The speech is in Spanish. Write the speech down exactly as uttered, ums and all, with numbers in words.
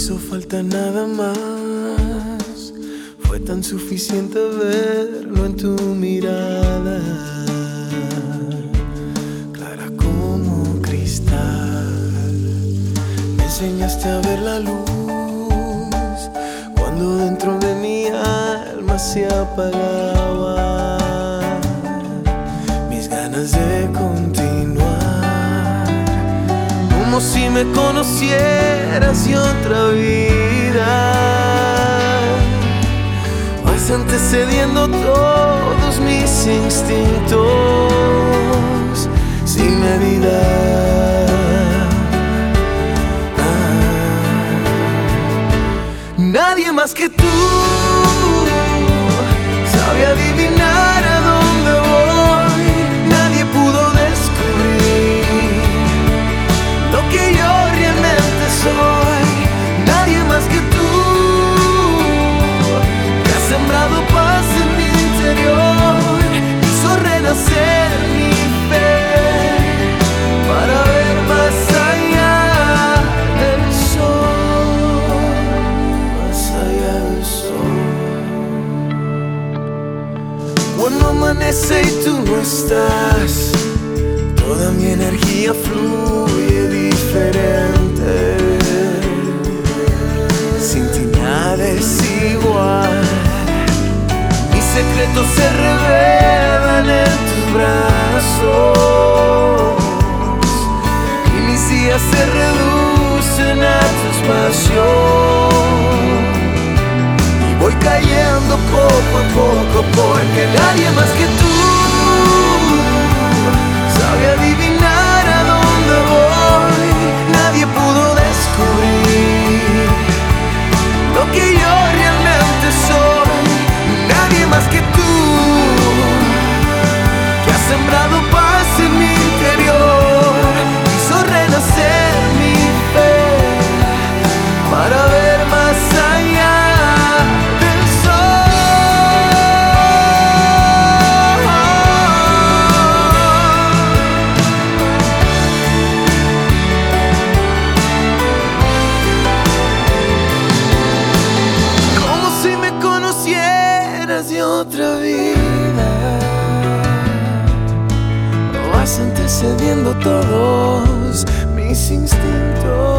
hizo falta nada más, fue tan suficiente verlo en tu mirada, clara como cristal. Me enseñaste a ver la luz cuando dentro de mi alma se apagaba mis ganas de continuar, como si me conocieras de otra vida, vas antecediendo todos mis instintos sin medida. Ah. Nadie más que tú sabe adivinar a dónde voy, nadie pudo descubrir lo que yo realmente soy. Nadie más que tú, que ha sembrado paz en mi interior, hizo renacer mi fe para ver más allá del sol, más allá del sol. Cuando amanece y tú no estás, toda mi energía fluye diferente. Sin ti nada es igual, mis secretos se revelan en tus brazos y mis días se reducen a tu espacio, y voy cayendo poco a poco porque nadie más que tú sabe adivinar a dónde voy. Nadie pudo descubrir lo que yo realmente soy. Nadie más que tú, que ha sembrado paz en mi interior, hizo renacer mi fe para ver más allá del de otra vida, vas antecediendo todos mis instintos.